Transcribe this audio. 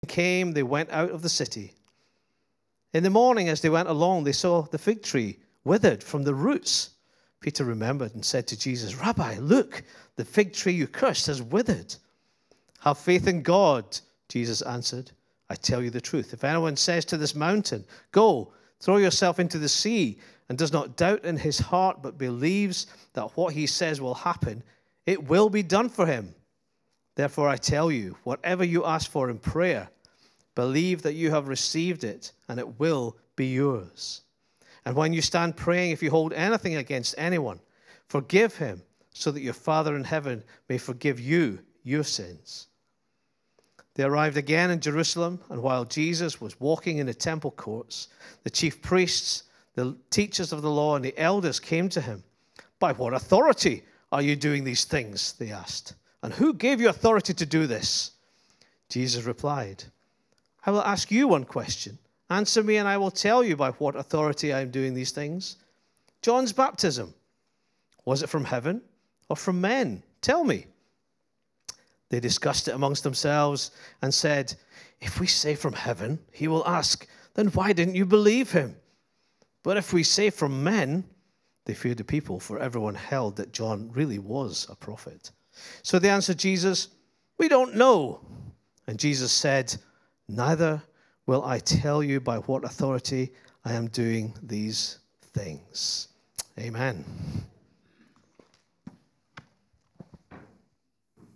came, they went out of the city. In the morning, as they went along, they saw the fig tree withered from the roots. Peter remembered and said to Jesus, "Rabbi, look, the fig tree you cursed has withered." "Have faith in God," Jesus answered. "I tell you the truth. If anyone says to this mountain, 'Go, throw yourself into the sea,' and does not doubt in his heart, but believes that what he says will happen, it will be done for him. Therefore, I tell you, whatever you ask for in prayer, believe that you have received it, and it will be yours. And when you stand praying, if you hold anything against anyone, forgive him, so that your Father in heaven may forgive you your sins." They arrived again in Jerusalem, and while Jesus was walking in the temple courts, the chief priests, the teachers of the law, and the elders came to him. "By what authority are you doing these things?" they asked. "And who gave you authority to do this?" Jesus replied, "I will ask you one question. Answer me, and I will tell you by what authority I am doing these things. John's baptism, was it from heaven or from men? Tell me." They discussed it amongst themselves and said, "If we say from heaven, he will ask, 'Then why didn't you believe him?' But if we say from men," they feared the people, for everyone held that John really was a prophet. So they answered Jesus, "We don't know." And Jesus said, "Neither will I tell you by what authority I am doing these things." Amen.